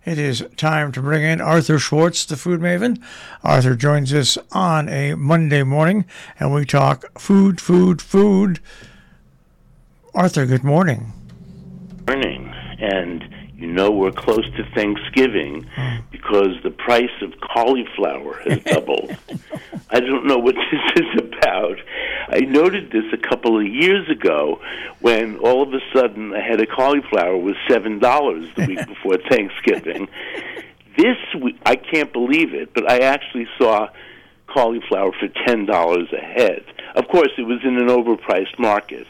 It is time to bring in Arthur Schwartz, the food maven. Arthur joins us on a Monday morning, and we talk food, food, food. Arthur, good morning. Morning. And you know we're close to Thanksgiving because the price of cauliflower has doubled. I don't know what this is about. I noted this a couple of years ago when all of a sudden a head of cauliflower was $7 the week before Thanksgiving. This week, I can't believe it, but I actually saw cauliflower for $10 a head. Of course, it was in an overpriced market.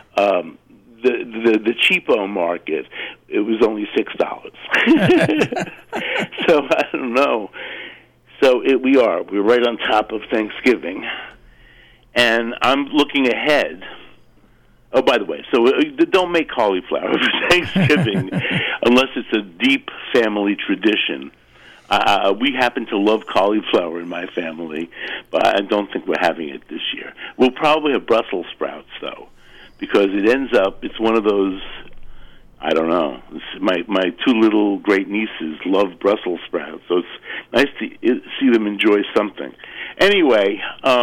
The cheapo market, it was only $6. So I don't know. So we're right on top of Thanksgiving, and I'm looking ahead. Oh, by the way, so don't make cauliflower for Thanksgiving unless it's a deep family tradition. We happen to love cauliflower in my family, but I don't think we're having it this year. We'll probably have Brussels sprouts, though, because it's one of those, I don't know. My two little great nieces love Brussels sprouts, so it's nice to see them enjoy something. Anyway,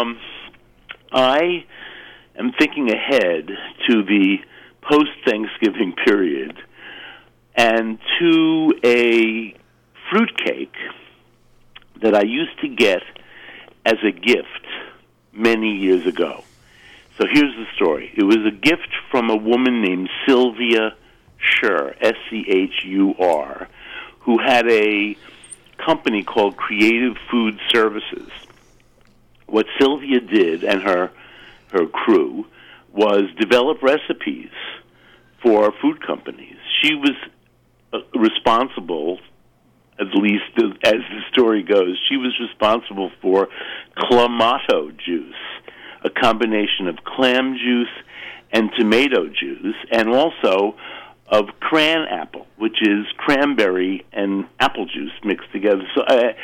I am thinking ahead to the post-Thanksgiving period and to a fruitcake that I used to get as a gift many years ago. So here's the story. It was a gift from a woman named Sylvia Schur, S-C-H-U-R, who had a company called Creative Food Services. What Sylvia did, and her crew, was develop recipes for food companies. She was responsible, at least as the story goes, she was responsible for Clamato juice, a combination of clam juice and tomato juice, and also of cran apple, which is cranberry and apple juice mixed together. So,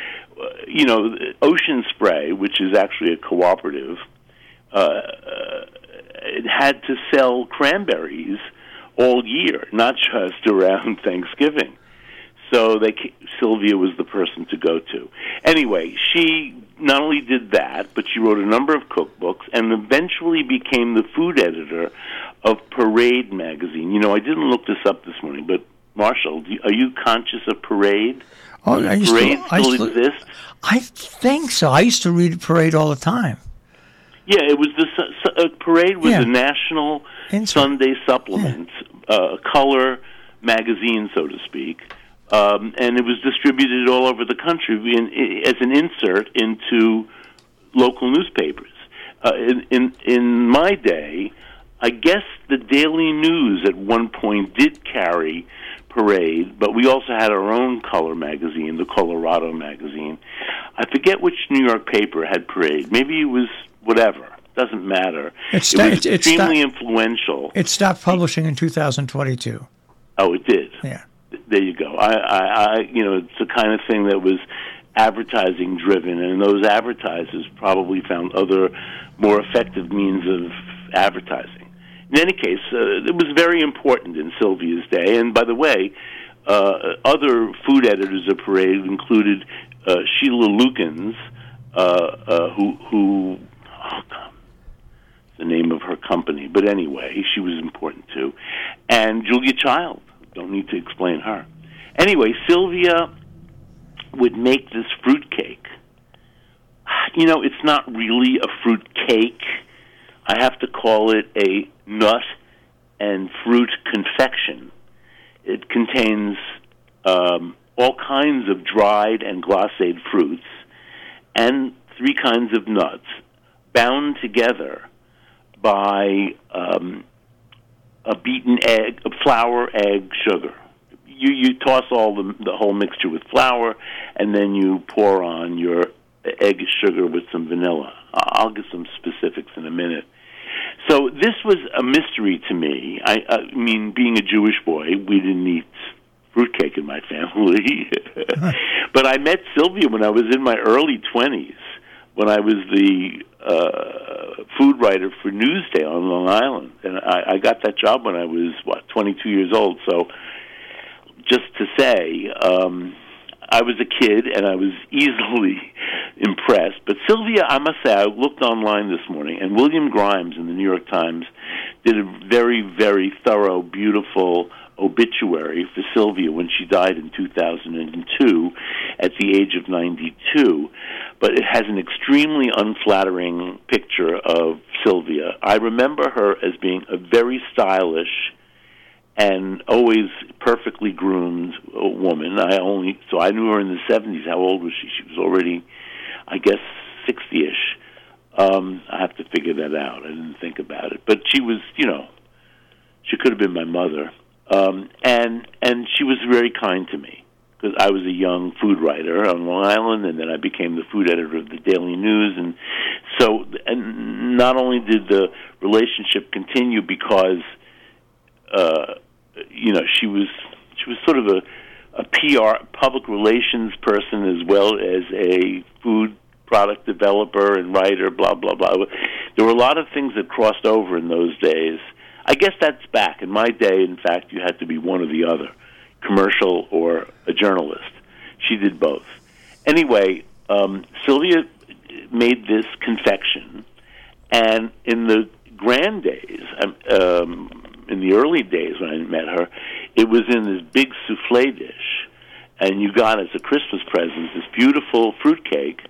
Ocean Spray, which is actually a cooperative, it had to sell cranberries all year, not just around Thanksgiving. So Sylvia was the person to go to. Anyway, she not only did that, but she wrote a number of cookbooks and eventually became the food editor of Parade magazine. I didn't look this up this morning, but Marshall, are you conscious of Parade? Oh, Parade still exists? I think so. I used to read Parade all the time. Yeah, it was Parade was a national Sunday supplement, color magazine, so to speak. And it was distributed all over the country as an insert into local newspapers. In my day, I guess the Daily News at one point did carry Parade, but we also had our own color magazine, the Colorado magazine. I forget which New York paper had Parade. Maybe it was whatever. Doesn't matter. It was extremely influential. It stopped publishing in 2022. Oh, it did? Yeah. There you go. It's the kind of thing that was advertising driven, and those advertisers probably found other more effective means of advertising. In any case, it was very important in Sylvia's day. And by the way, other food editors of Parade included Sheila Lukens, who the name of her company, but anyway, she was important too, and Julia Child. Don't need to explain her. Anyway, Sylvia would make this fruit cake. It's not really a fruit cake. I have to call it a nut and fruit confection. It contains all kinds of dried and glacéed fruits and 3 kinds of nuts bound together by a beaten egg, flour, egg, sugar. You toss all the whole mixture with flour, and then you pour on your egg, sugar with some vanilla. I'll give some specifics in a minute. So this was a mystery to me. I mean, being a Jewish boy, we didn't eat fruitcake in my family. But I met Sylvia when I was in my early 20s, when I was the food writer for Newsday on Long Island. And I got that job when I was, 22 years old. So just to say, I was a kid and I was easily impressed. But Sylvia, I must say, I looked online this morning, and William Grimes in the New York Times did a very, very thorough, beautiful obituary for Sylvia when she died in 2002 at the age of 92. But it has an extremely unflattering picture of Sylvia. I remember her as being a very stylish and always perfectly groomed woman. So I knew her in the 70s. How old was she? She was already, I guess, 60-ish. I have to figure that out. I didn't think about it. But she was, she could have been my mother. And she was very kind to me, because I was a young food writer on Long Island, and then I became the food editor of the Daily News. And so, and not only did the relationship continue because she was sort of a PR, public relations person, as well as a food product developer and writer, blah, blah, blah. There were a lot of things that crossed over in those days. I guess that's back. In my day, in fact, you had to be one or the other, commercial or a journalist. She did both. Anyway, Sylvia made this confection, and in the grand days, in the early days when I met her, it was in this big souffle dish, and you got as a Christmas present this beautiful fruit cake,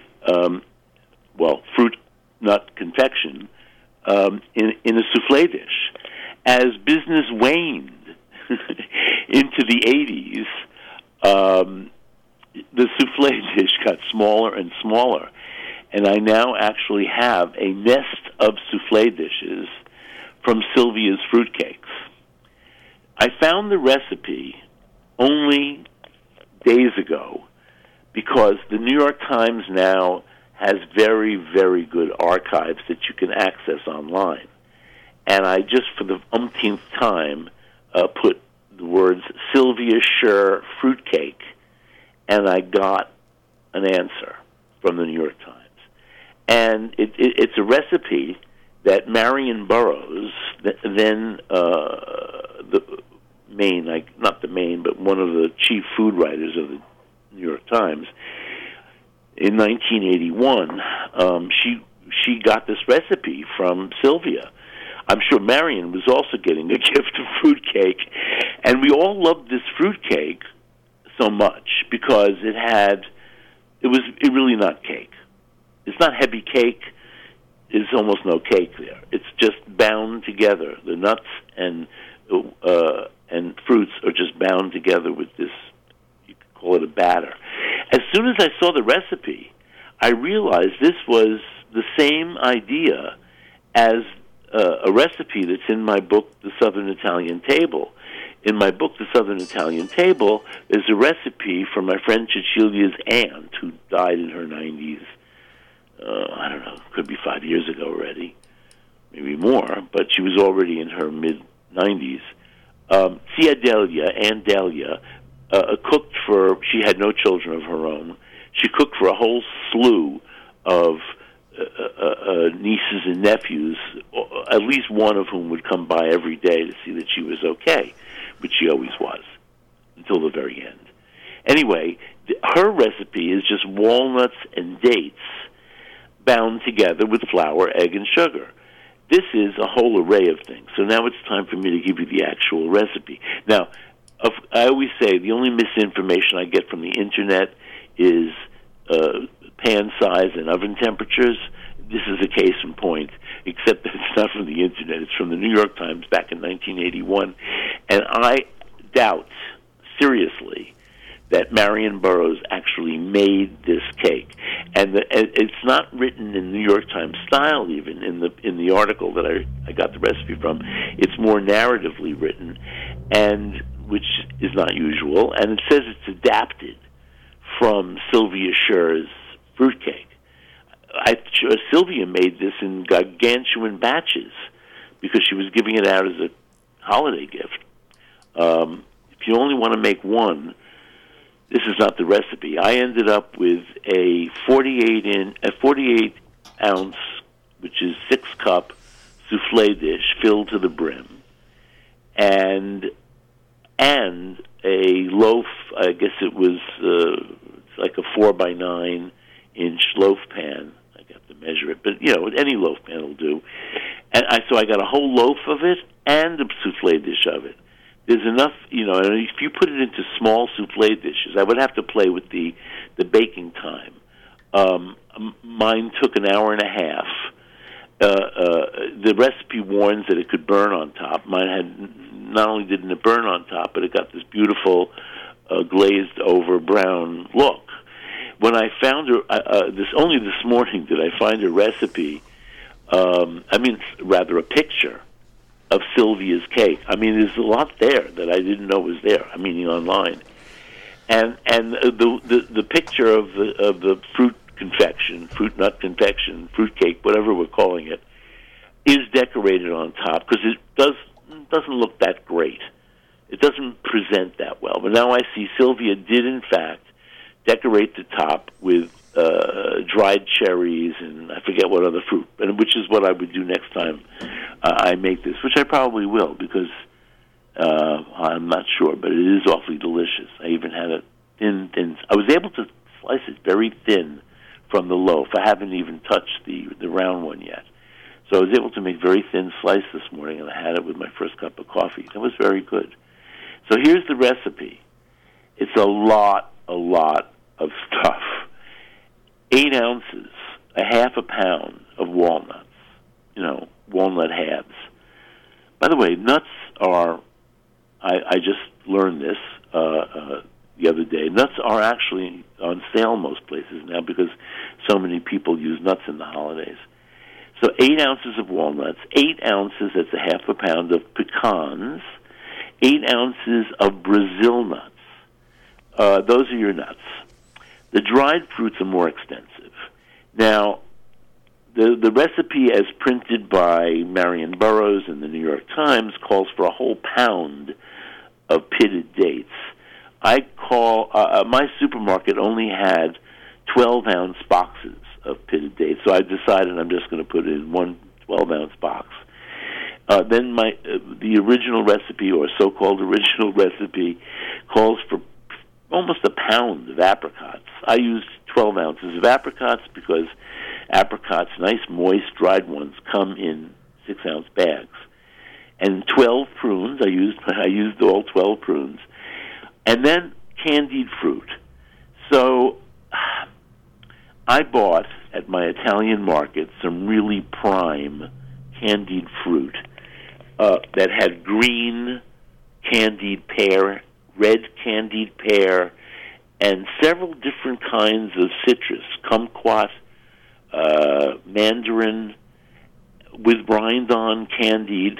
fruit nut confection, in a souffle dish. As business waned into the 80s, the souffle dish got smaller and smaller, and I now actually have a nest of souffle dishes from Sylvia's fruitcakes. I found the recipe only days ago because the New York Times now has very, very good archives that you can access online. And I just, for the umpteenth time, put the words Sylvia Scher fruitcake, and I got an answer from the New York Times. And it's a recipe that Marion Burroughs, then not the main, but one of the chief food writers of the New York Times, in 1981, she got this recipe from Sylvia. I'm sure Marion was also getting a gift of fruitcake, and we all loved this fruitcake so much because it was really not cake. It's not heavy cake. There's almost no cake there. It's just bound together. The nuts and fruits are just bound together with this, you could call it a batter. As soon as I saw the recipe, I realized this was the same idea as a recipe that's in my book, The Southern Italian Table. In my book, The Southern Italian Table, there's a recipe from my friend Cecilia's aunt, who died in her 90s. I don't know, could be 5 years ago already, maybe more, but she was already in her mid-90s. Zia Delia, Aunt Delia, cooked she had no children of her own. She cooked for a whole slew of nieces and nephews, at least one of whom would come by every day to see that she was okay, which she always was, until the very end. Anyway, her recipe is just walnuts and dates bound together with flour, egg, and sugar. This is a whole array of things. So now it's time for me to give you the actual recipe. Now, I always say the only misinformation I get from the Internet is pan size and oven temperatures. This is a case in point, except that it's not from the Internet. It's from the New York Times back in 1981. And I doubt, seriously, that Marion Burroughs actually made this cake, and it's not written in New York Times style. Even in the article that I got the recipe from, it's more narratively written, and which is not usual. And it says it's adapted from Sylvia Scher's fruitcake. Sylvia made this in gargantuan batches because she was giving it out as a holiday gift. If you only want to make one, this is not the recipe. I ended up with a 48 ounce, which is 6-cup souffle dish filled to the brim, and a loaf. I guess it was it's like a 4x9-inch loaf pan. I got to measure it, but any loaf pan will do. And so I got a whole loaf of it and a souffle dish of it. There's enough, and if you put it into small souffle dishes, I would have to play with the baking time. Mine took an hour and a half. The recipe warns that it could burn on top. Mine had, not only didn't it burn on top, but it got this beautiful glazed over brown look. When I found only this morning did I find a recipe, rather a picture of Sylvia's cake. There's a lot there that I didn't know was there. Online, and the picture of the fruit nut confection, fruit cake, whatever we're calling it, is decorated on top because it doesn't look that great. It doesn't present that well. But now I see Sylvia did in fact decorate the top with dried cherries and I forget what other fruit, which is what I would do next time I make this, which I probably will because I'm not sure, but it is awfully delicious. I even had it thin. I was able to slice it very thin from the loaf. I haven't even touched the round one yet. So I was able to make very thin slice this morning, and I had it with my first cup of coffee. It was very good. So here's the recipe. It's a lot of stuff. 8 ounces, a half a pound of walnuts, walnut halves. By the way, nuts are, I just learned this the other day, nuts are actually on sale most places now because so many people use nuts in the holidays. So 8 ounces of walnuts, 8 ounces, that's a half a pound of pecans, 8 ounces of Brazil nuts. Those are your nuts. The dried fruits are more extensive. Now, the recipe as printed by Marion Burroughs in the New York Times calls for a whole pound of pitted dates. My supermarket only had 12-ounce boxes of pitted dates, so I decided I'm just going to put it in one 12-ounce box. Then the original recipe, or so-called original recipe, calls for almost a pound of apricots. I used 12 ounces of apricots because apricots, nice, moist, dried ones, come in 6-ounce bags. And 12 prunes, I used all 12 prunes. And then candied fruit. So I bought at my Italian market some really prime candied fruit that had green candied pear, red candied pear, and several different kinds of citrus, kumquat, mandarin, with rind on, candied.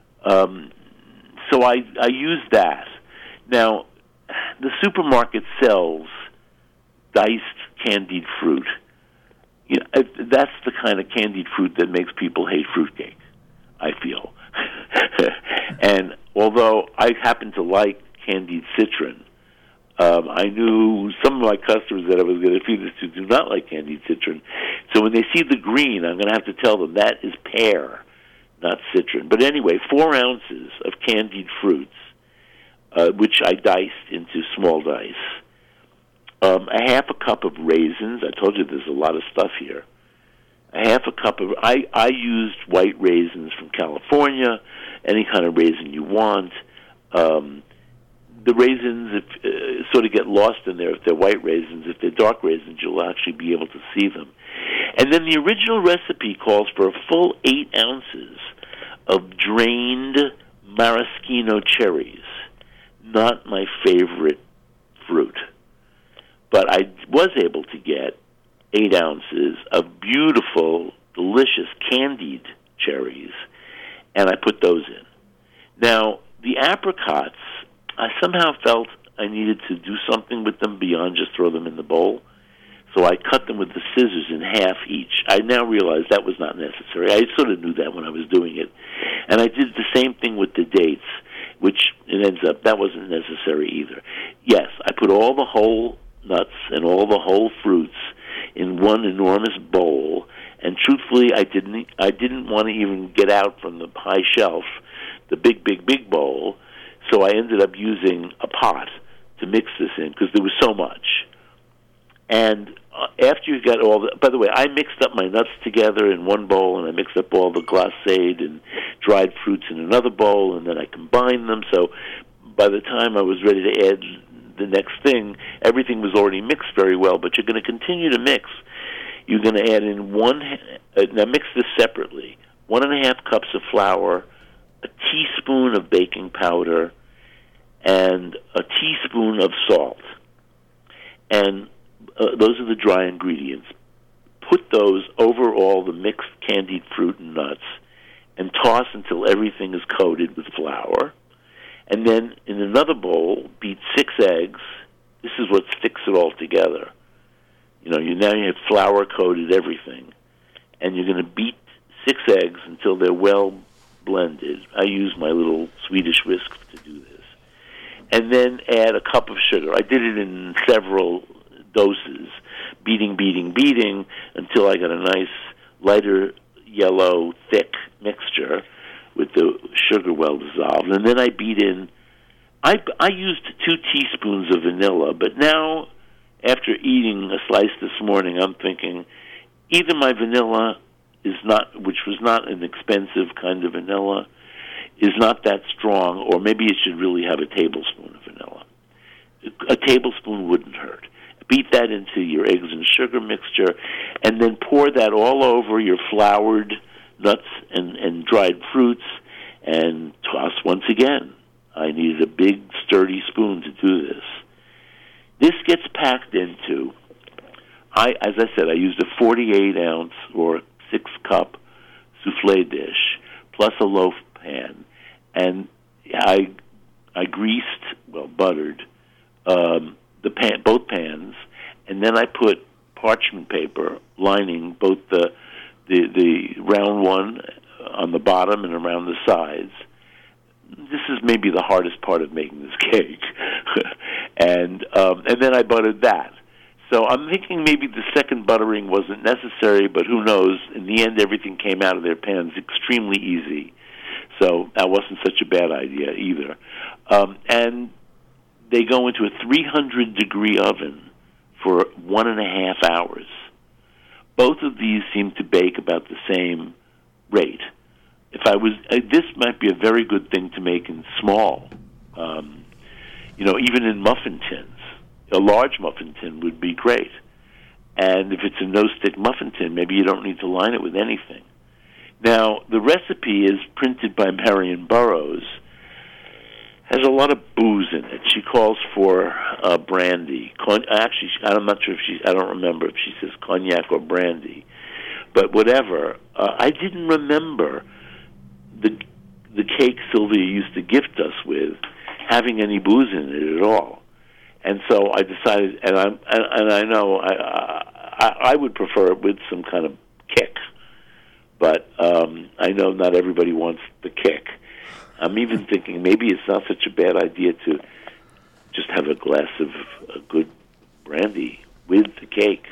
So I used that. Now, the supermarket sells diced candied fruit. That's the kind of candied fruit that makes people hate fruitcake, I feel. And although I happen to like candied citron, I knew some of my customers that I was going to feed this to do not like candied citron. So when they see the green, I'm going to have to tell them that is pear, not citron. But anyway, 4 ounces of candied fruits, which I diced into small dice. A half a cup of raisins. I told you there's a lot of stuff here. A half a cup of... I used white raisins from California, any kind of raisin you want. The raisins sort of get lost in there if they're white raisins. If they're dark raisins, you'll actually be able to see them. And then the original recipe calls for a full 8 ounces of drained maraschino cherries. Not my favorite fruit. But I was able to get 8 ounces of beautiful, delicious candied cherries, and I put those in. Now, the apricots, I somehow felt I needed to do something with them beyond just throw them in the bowl. So I cut them with the scissors in half each. I now realize that was not necessary. I sort of knew that when I was doing it. And I did the same thing with the dates, which it ends up, that wasn't necessary either. Yes, I put all the whole nuts and all the whole fruits in one enormous bowl, and truthfully, I didn't want to even get out from the high shelf, the big bowl. So I ended up using a pot to mix this in because there was so much. And after you got all the... By the way, I mixed up my nuts together in one bowl, and I mixed up all the glacéd and dried fruits in another bowl, and then I combined them. So by the time I was ready to add the next thing, everything was already mixed very well. But you're going to continue to mix. You're going to add in now mix this separately. 1.5 cups of flour, a teaspoon of baking powder, and a teaspoon of salt. And those are the dry ingredients. Put those over all the mixed candied fruit and nuts and toss until everything is coated with flour. And then in another bowl, beat 6 eggs. This is what sticks it all together. Now you have flour-coated everything. And you're going to beat 6 eggs until they're well blended. I use my little Swedish whisk to do this. And then add a cup of sugar. I did it in several doses, beating until I got a nice lighter yellow, thick mixture with the sugar well dissolved. And then I beat in, I used 2 teaspoons of vanilla, but now, after eating a slice this morning, I'm thinking either my vanilla which was not an expensive kind of vanilla, is not that strong, or maybe it should really have a tablespoon of vanilla. A tablespoon wouldn't hurt. Beat that into your eggs and sugar mixture, and then pour that all over your floured nuts and dried fruits, and toss once again. I needed a big, sturdy spoon to do this. This gets packed into, as I said, I used a 48-ounce or 6-cup souffle dish, plus a loaf pan, and I buttered both pans, and then I put parchment paper lining both the round one on the bottom and around the sides. This is maybe the hardest part of making this cake, and then I buttered that. So I'm thinking maybe the second buttering wasn't necessary, but who knows? In the end, everything came out of their pans extremely easy. So that wasn't such a bad idea either. And they go into a 300-degree oven for 1.5 hours. Both of these seem to bake about the same rate. This might be a very good thing to make in small, even in muffin tins. A large muffin tin would be great. And if it's a no-stick muffin tin, maybe you don't need to line it with anything. Now, the recipe is printed by Marion Burroughs. Has a lot of booze in it. She calls for brandy. Actually, I'm not sure I don't remember if she says cognac or brandy. But whatever. I didn't remember the cake Sylvia used to gift us with having any booze in it at all. And so I decided, and I know I would prefer it with some kind of kick, but I know not everybody wants the kick. I'm even thinking maybe it's not such a bad idea to just have a glass of a good brandy with the cake.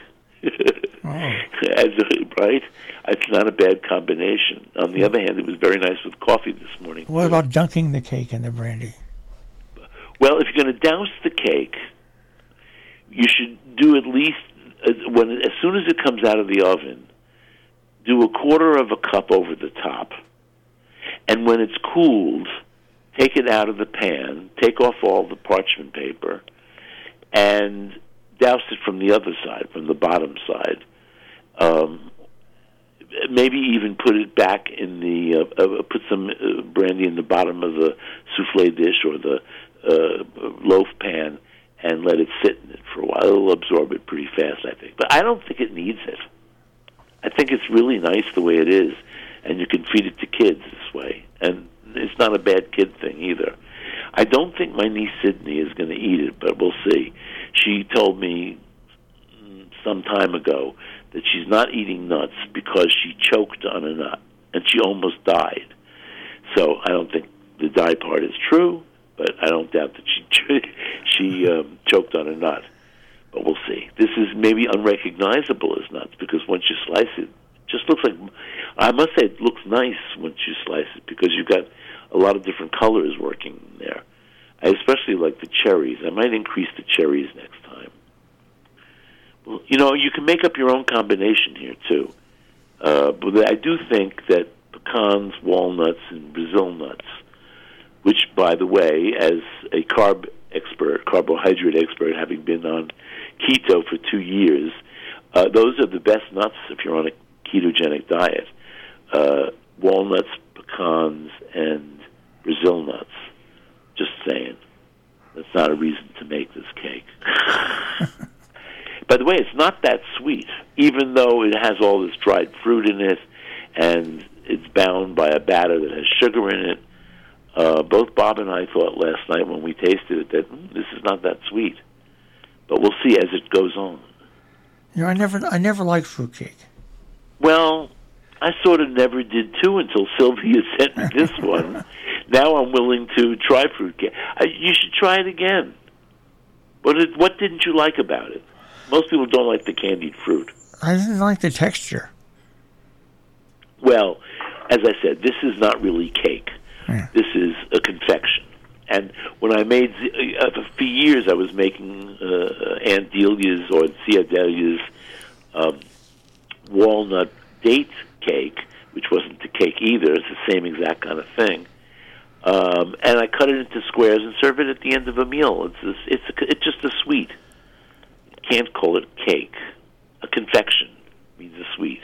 Right? It's not a bad combination. On the other hand, it was very nice with coffee this morning. What about dunking the cake in the brandy? Well, if you're going to douse the cake, you should do at least, as soon as it comes out of the oven, do 1/4 cup over the top. And when it's cooled, take it out of the pan, take off all the parchment paper, and douse it from the other side, from the bottom side. Maybe even put it back in put some brandy in the bottom of the souffle dish or the loaf pan and let it sit in it for a while. It'll absorb it pretty fast, I think. But I don't think it needs it. I think it's really nice the way it is, and you can feed it to kids this way. And it's not a bad kid thing either. I don't think my niece Sydney is going to eat it, but we'll see. She told me some time ago that she's not eating nuts because she choked on a nut, and she almost died. So I don't think the die part is true, but I don't doubt that she choked on a nut. But we'll see. This is maybe unrecognizable as nuts because once you slice it, it just looks like, I must say it looks nice once you slice it because you've got a lot of different colors working there. I especially like the cherries. I might increase the cherries next time. Well, you can make up your own combination here, too. But I do think that pecans, walnuts, and Brazil nuts, which, by the way, as a carbohydrate expert, having been on keto for 2 years, those are the best nuts if you're on a ketogenic diet. Walnuts, pecans, and Brazil nuts. Just saying. That's not a reason to make this cake. By the way, it's not that sweet, even though it has all this dried fruit in it, and it's bound by a batter that has sugar in it. Both Bob and I thought last night when we tasted it that this is not that sweet. But we'll see as it goes on. I never liked fruitcake. Well, I sort of never did too until Sylvia sent me this one. Now I'm willing to try fruitcake. You should try it again. What didn't you like about it? Most people don't like the candied fruit. I didn't like the texture. Well, as I said, this is not really cake. Yeah. This is a confection. And when I made, for years I was making Aunt Delia's or Tia Delia's walnut date cake, which wasn't the cake either. It's the same exact kind of thing. And I cut it into squares and serve it at the end of a meal. It's just a sweet. You can't call it cake. A confection means a sweet.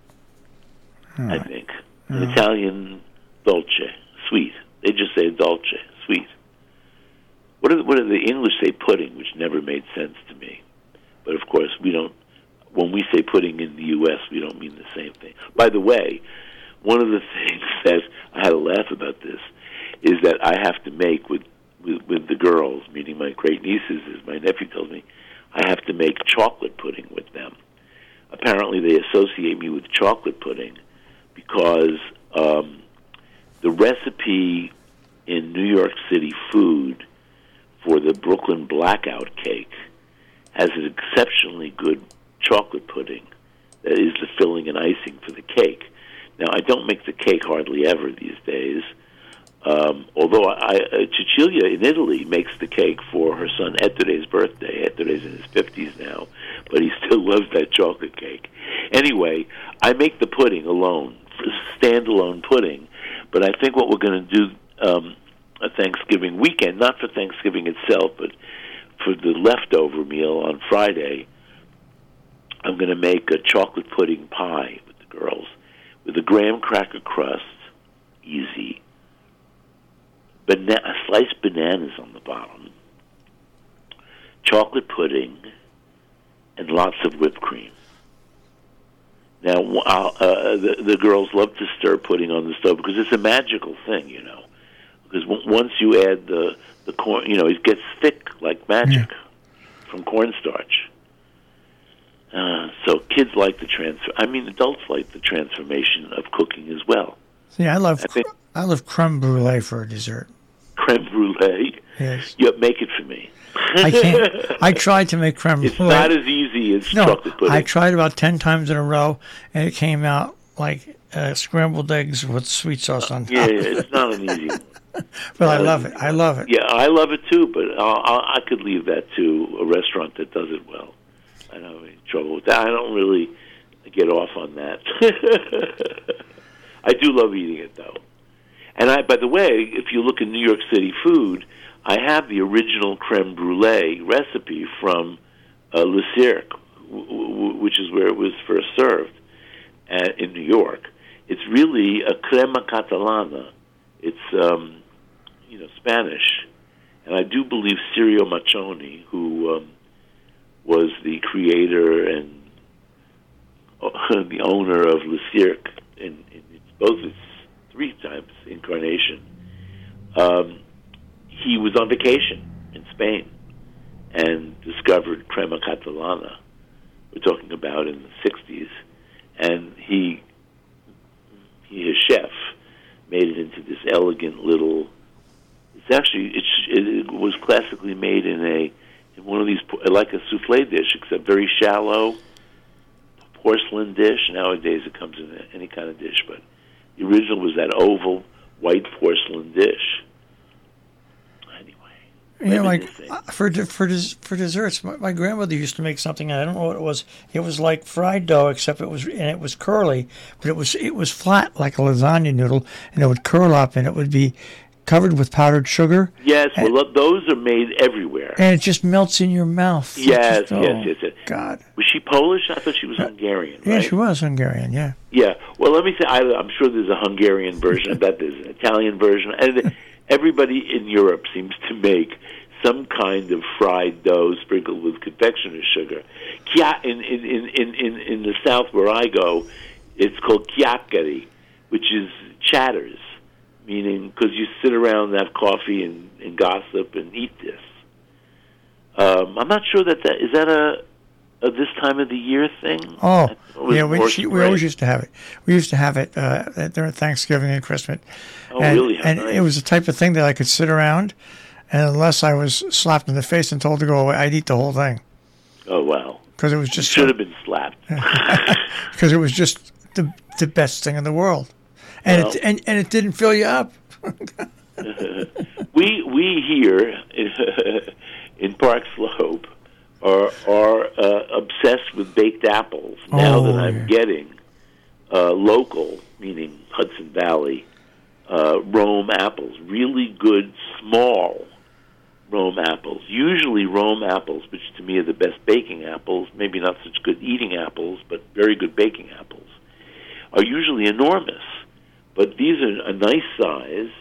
I think. In Italian, dolce, sweet. They just say dolce, sweet. What do the English say pudding, which never made sense to me. But of course, we don't. When we say pudding in the U.S., we don't mean the same thing. By the way, one of the things that I had to laugh about this is that I have to make with the girls, meaning my great nieces, as my nephew tells me, I have to make chocolate pudding with them. Apparently, they associate me with chocolate pudding because the recipe in New York City Food for the Brooklyn Blackout cake has an exceptionally good chocolate pudding that is the filling and icing for the cake. Now, I don't make the cake hardly ever these days, although Cecilia in Italy makes the cake for her son Ettore's birthday. Ettore's in his 50s now, but he still loves that chocolate cake. Anyway, I make the pudding alone, standalone pudding, but I think what we're going to do a Thanksgiving weekend, not for Thanksgiving itself, but for the leftover meal on Friday, I'm going to make a chocolate pudding pie with the girls, with a graham cracker crust, easy, sliced bananas on the bottom, chocolate pudding, and lots of whipped cream. Now, the girls love to stir pudding on the stove because it's a magical thing, Because once you add the corn, it gets thick like magic from cornstarch. So kids like adults like the transformation of cooking as well. See, I love creme brulee for a dessert. Creme brulee? Yes. Yeah, make it for me. I can't. I tried to make creme brulee. It's not as easy as chocolate pudding. I tried about 10 times in a row, and it came out like scrambled eggs with sweet sauce on top. Yeah, it's not an easy one. But I love it. I love it. Yeah, I love it too, but I could leave that to a restaurant that does it well. I don't have any trouble with that. I don't really get off on that. I do love eating it, though. And by the way, if you look at New York City Food, I have the original creme brulee recipe from Le Cirque, which is where it was first served in New York. It's really a crema catalana. It's Spanish, and I do believe Sirio Machoni, who was the creator and the owner of Le Cirque in both its 3 times incarnation. He was on vacation in Spain and discovered crema catalana. We're talking about in the 60s, and his chef made it into this elegant little. It was classically made in one of these, like a souffle dish, except very shallow porcelain dish. Nowadays it comes in any kind of dish, but the original was that oval white porcelain dish. Anyway, You know, like reminiscing. for desserts, my grandmother used to make something. I don't know what it was. It was like fried dough, except it was curly, but it was flat like a lasagna noodle, and it would curl up, and it would be covered with powdered sugar. Yes, well, those are made everywhere. And it just melts in your mouth. Yes, just, oh, yes. God. Was she Polish? I thought she was Hungarian, right? Yeah, she was Hungarian, yeah. Yeah. Well, let me say, I'm sure there's a Hungarian version. I bet there's an Italian version. And everybody in Europe seems to make some kind of fried dough sprinkled with confectioner's sugar. In the South where I go, it's called chiacchiere, which is chatters, meaning because you sit around and have coffee and gossip and eat this. I'm not sure is that a this time of the year thing? Oh, yeah, we always used to have it. We used to have it during Thanksgiving and Christmas. Oh, really? And nice. it was the type of thing that I could sit around, and unless I was slapped in the face and told to go away, I'd eat the whole thing. Oh, wow. Because it was just should have been slapped. Because it was just the best thing in the world, and Well, it didn't fill you up. we here in Park Slope are obsessed with baked apples. Now that I'm getting local, meaning Hudson Valley, Rome apples, really good small Rome apples. Usually Rome apples, which to me are the best baking apples, maybe not such good eating apples, but very good baking apples, are usually enormous. But these are a nice size.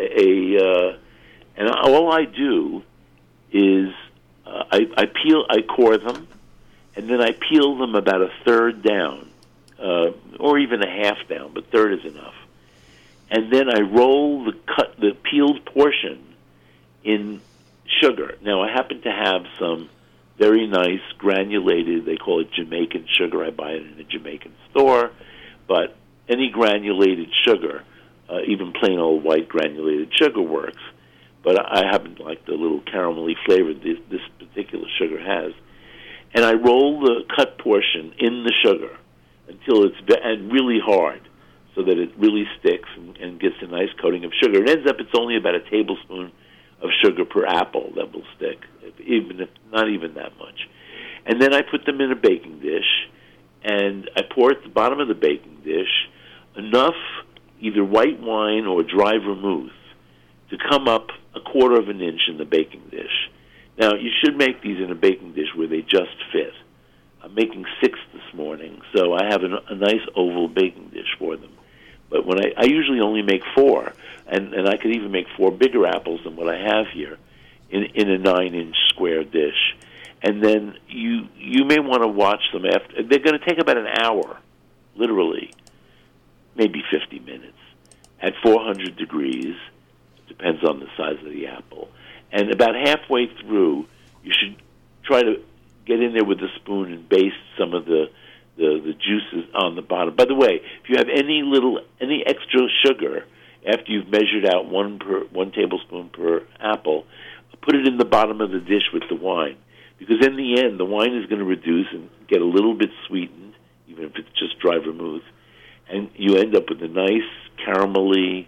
And all I do is I core them, and then I peel them about a third down, or even a half down, but third is enough. And then I roll the peeled portion in sugar. Now, I happen to have some very nice granulated, they call it Jamaican sugar. I buy it in a Jamaican store. But any granulated sugar, even plain old white granulated sugar works. But I happen to like the little caramelly flavor this particular sugar has. And I roll the cut portion in the sugar until it's and really hard, so that it really sticks and gets a nice coating of sugar. It ends up it's only about a tablespoon of sugar per apple that will stick, even if not even that much. And then I put them in a baking dish, and I pour at the bottom of the baking dish enough either white wine or dry vermouth to come up a quarter of an inch in the baking dish. Now, you should make these in a baking dish where they just fit. I'm making 6 this morning, so I have a nice oval baking dish for them. But when I usually only make 4, and I could even make 4 bigger apples than what I have here in a 9-inch square dish. And then you may want to watch them after. They're going to take about an hour, literally, maybe 50 minutes, at 400 degrees. Depends on the size of the apple. And about halfway through, you should try to get in there with a spoon and baste some of the juices on the bottom. By the way, if you have any extra sugar after you've measured out 1 tablespoon per apple, put it in the bottom of the dish with the wine. Because in the end, the wine is going to reduce and get a little bit sweetened, even if it's just dry vermouth. And you end up with a nice caramelly,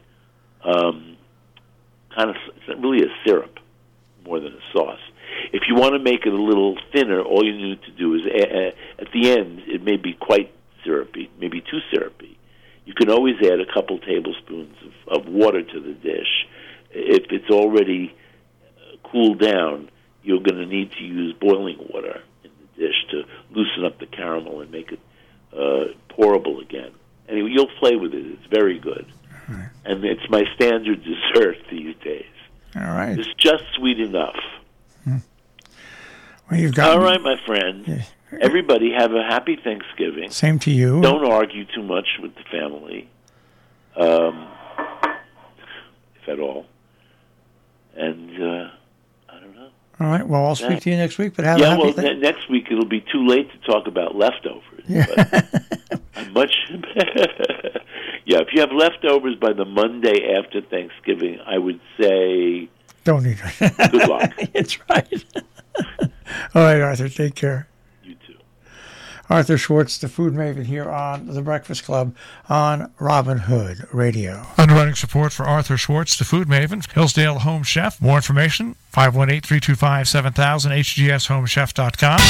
kind of, it's really a syrup more than a sauce. If you want to make it a little thinner, all you need to do is, at the end, it may be quite syrupy, maybe too syrupy. You can always add a couple tablespoons of water to the dish. If it's already cooled down, you're going to need to use boiling water in the dish to loosen up the caramel and make it pourable again. Anyway, you'll play with it. It's very good. Right. And it's my standard dessert these days. All right. It's just sweet enough. Well, you've got. All right, my friend. Yeah. Everybody have a happy Thanksgiving. Same to you. Don't argue too much with the family, if at all. And I don't know. All right. Well, I'll speak to you next week. But have a happy next week it'll be too late to talk about leftovers. Yeah. But I'm much. Yeah, if you have leftovers by the Monday after Thanksgiving, I would say don't eat it. Good luck. That's right. All right, Arthur. Take care. You too. Arthur Schwartz, the food maven, here on The Breakfast Club on Robin Hood Radio. Underwriting support for Arthur Schwartz, the food maven, Hillsdale Home Chef. More information, 518-325-7000, hgshomechef.com.